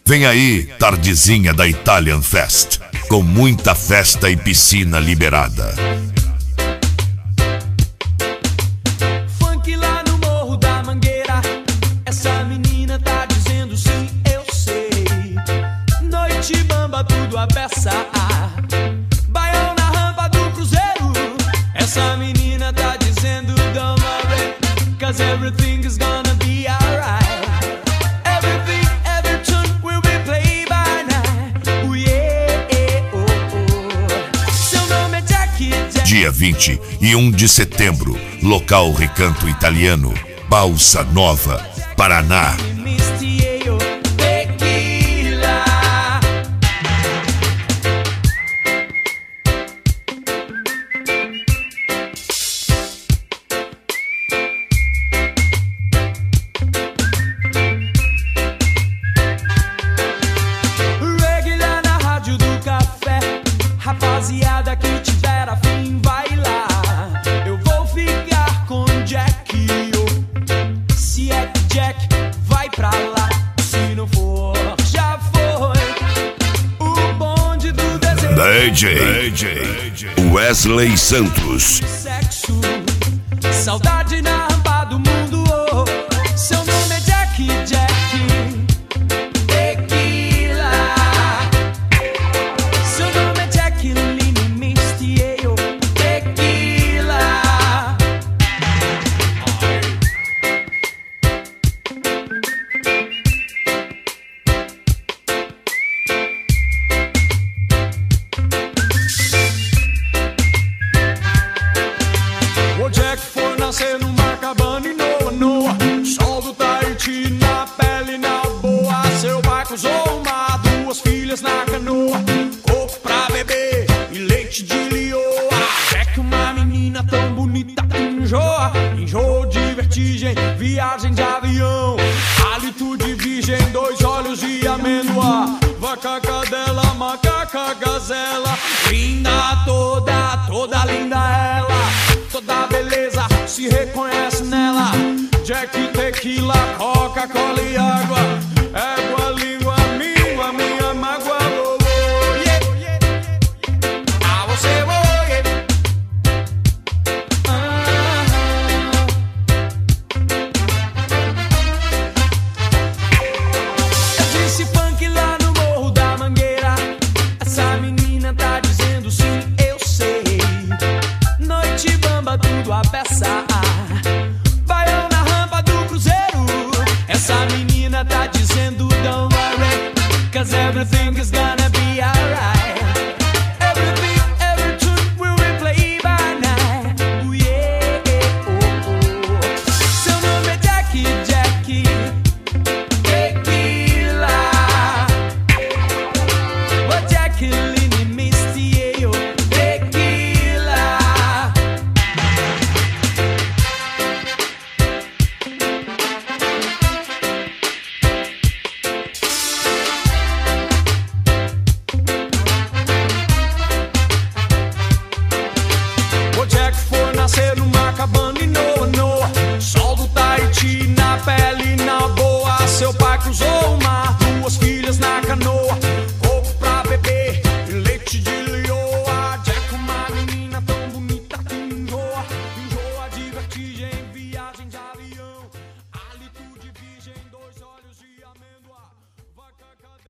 Vem aí, tardezinha da Italian Fest, com muita festa e piscina liberada. Funk lá no Morro da Mangueira, essa menina tá dizendo sim, eu sei. Noite bamba, tudo a beça. Baião na rampa do Cruzeiro, essa menina tá dizendo don't worry, cause everything is gonna be alright. Dia 20 e 1 de setembro, local Recanto Italiano, Balsa Nova, Paraná. Regular na rádio do café, rapaziada que tiver afim vai lá. Eu vou ficar com Jack, se é que Jack vai pra lá. Se não for, já foi. O bonde do desejo, DJ Wesley Santos. sexo, saudade na rampa do mundo. Oh. Seu nome é Jack, Jack. Tequila. Seu nome é Jacqueline Misty, eu. Tequila. O Jack foi nascer numa cabana em Noa, Noa. Sol do Tahiti na pele, na boa. Seu pai cruzou o mar, 2 filhas na canoa. Coco pra beber e leite de lioa. Jack, uma menina tão bonita, enjoa. Enjoo de vertigem, viagem de avião. Hálito de virgem, 2 olhos de amêndoa. Vaca, cadela, macaca, gazela. Linda toda, toda linda ela. Toda beleza se reconhece nela. Jack, tequila, Coca-Cola e água. Égua, língua, míngua, minha mágoa. Oh, oh, yeah. Ah, você, oh, yeah. Eu disse funk lá no Morro da Mangueira, essa menina tá dizendo sim, eu sei. Noite bamba, tudo a beça. Baião na rampa do Cruzeiro, essa menina tá dizendo don't worry, cause everything is gonna be alright. Everything, every tune will replay by night. Oh yeah, oh, oh. Seu nome é Jack, Jack. Tequila. Oh, Jacqueline Misty, eu. Tequila. O Jack foi nascer numa cabana em Noa, Noa. Sol do Tahiti na pele, na boa. Seu pai cruzou o